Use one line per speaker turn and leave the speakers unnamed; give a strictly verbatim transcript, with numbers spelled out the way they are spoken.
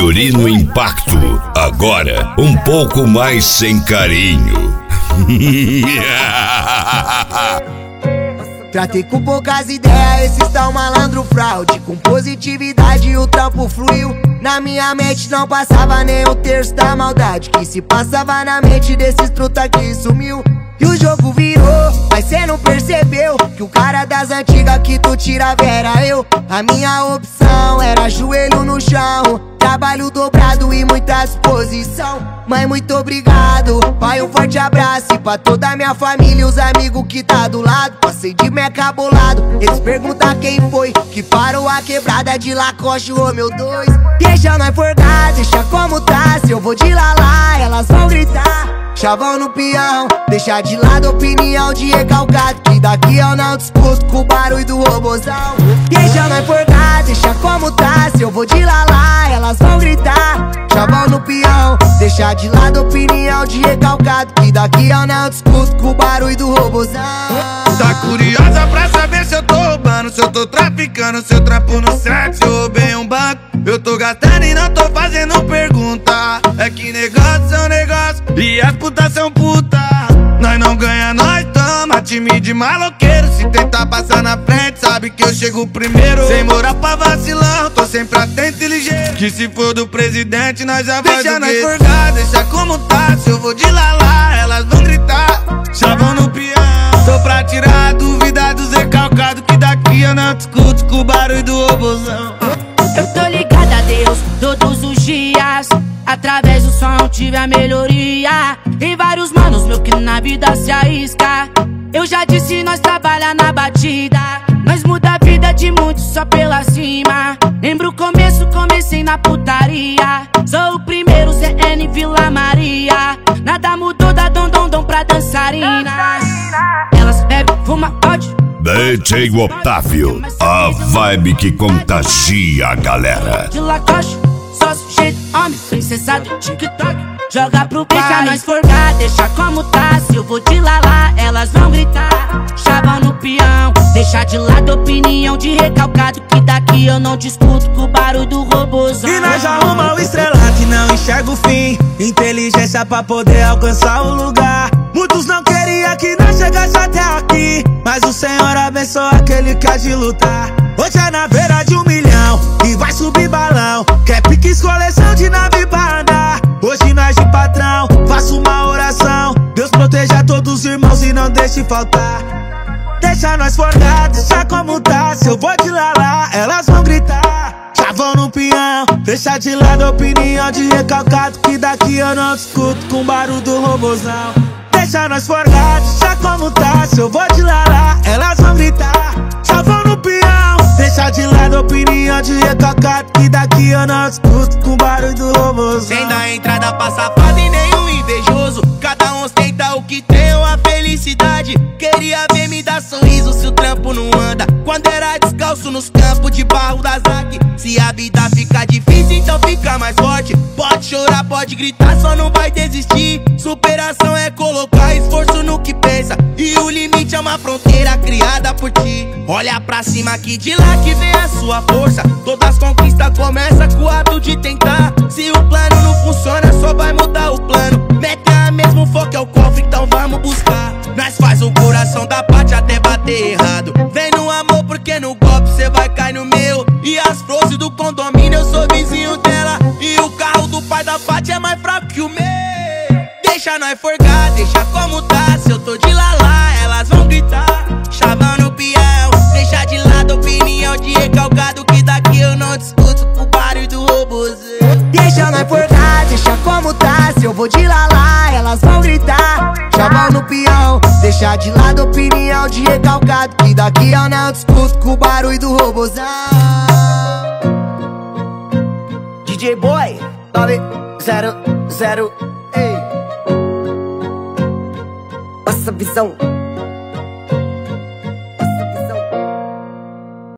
Fiorino Impacto, agora um pouco mais sem carinho.
Tratei com poucas ideias, esses tão malandro fraude. Com positividade o trampo fluiu. Na minha mente não passava nem um terço da maldade que se passava na mente desses truta que sumiu. E o jogo virou, mas cê não percebeu que o cara das antigas que tu tirava era eu. A minha opção era joelho no chão, trabalho dobrado e muita disposição. Mãe, muito obrigado, pai, um forte abraço. E pra toda a minha família e os amigos que tá do lado. Passei de meca bolado, eles perguntam quem foi que parou a quebrada de Lacoste, ô meu dois. Deixa nós forgar, deixa como tá. Se eu vou de lalá, elas vão gritar. Chavão no peão, deixa de lado a opinião de recalcado, que daqui eu não discuto com o barulho do robozão. Deixa nós forgar, deixa como tá. Se eu vou de lalá, elas vão gritar. Chavão no peão, deixa de lado a opinião de recalcado, que daqui eu não discuto com o barulho do robozão.
Tá curiosa pra saber se eu tô roubando, se eu tô traficando, se eu trampo no set, se eu roubei um banco. Eu tô gastando e não tô fazendo pergunta. É que negócio são negócio e as putas são puta. Nós não ganha, nós toma. Time de maloqueiro, se tentar passar na frente, sabe que eu chego primeiro. Sem moral pra vacilão, tô sempre atento e ligeiro. Que se for do presidente, nós já vai. Deixa nós forgar, deixa como tá. Se eu vou de lalá, elas vão gritar. Chavão no peão, tô pra tirar a dúvida dos recalcados, que daqui eu não discuto com o barulho do robozão.
Eu tô ligada a Deus todos os dias, através do som tive a melhoria. Tem vários manos meu que na vida se arrisca. Eu já disse, nós trabalha na batida. Nós muda a vida de muitos só pela cima. Lembro o começo, comecei na putaria. Sou o primeiro Z N Vila Maria. Nada mudou da Dom Dom Dom pra dançarina. Elas bebem, fumam, pode.
D J Otávio, a vibe que contagia a galera.
De Lacoste, só sujeito, homem, princesa do TikTok. Joga pro pai, deixa nós forgar, deixa como tá. Se eu vou de lalá, elas vão gritar. Chavão no peão, deixa de lado a opinião de recalcado, que daqui eu não discuto com o barulho do robozão.
E nós arruma o estrelado, não enxerga o fim. Inteligência pra poder alcançar o lugar. Muitos não queriam que nós chegasse até aqui, mas o Senhor abençoa aquele que há de lutar. Hoje é na beira de um milhão e vai subir balão. Quer piques, coleção de nave pra andar. Hoje nós de patrão, faço uma oração. Deus proteja todos os irmãos e não deixe faltar. Deixa nós forgar, deixa como tá. Se eu vou de lalá, elas vão gritar. Chavão no peão, deixa de lado a opinião de recalcado, que daqui eu não discuto com o barulho do robozão. Deixa nós forgar, deixa como tá. Se eu vou de lalá, elas vão gritar. Chavão no peão, deixa de lado a opinião de recalcado, que daqui eu não discuto com o barulho do robozão.
Sem dar entrada pra safado e nenhum invejoso. Cada um ostenta o que tem ou a felicidade. Queria ver me dar sorriso se o trampo não anda. Quando era descalço nos campos de barro da Zac. Se a vida fica difícil, então fica mais forte. Pode chorar, pode gritar, só não vai desistir. Superação é colocar esforço no que pensa, e o limite é uma fronteira criada por ti. Olha pra cima que de lá que vem a sua força. Todas as conquistas começam com o ato de tentar. Se o plano não funciona, só vai mudar o plano. Mete a mesmo foco é o cofre, então vamos buscar. Nós faz o coração da parte até bater errado. Vem no amor porque no golpe cê vai cair no meu. E as flores do condomínio eu sou vizinho dela. E o carro do pai da Fati é mais fraco que o meu. Deixa nós forgar, deixa como tá. Se eu tô de lalá, elas vão gritar. Chavão no peão, deixa de lado a opinião de recalcado, que daqui eu não discuto com o barulho do robozão.
Deixa nós forgar, deixa como tá. Se eu vou de lalá, elas vão gritar. Chavão no peão, deixa de lado a opinião de recalcado, que daqui eu não discuto com o barulho do robozão. D J Boy, nove zero zero, ei. Nossa visão.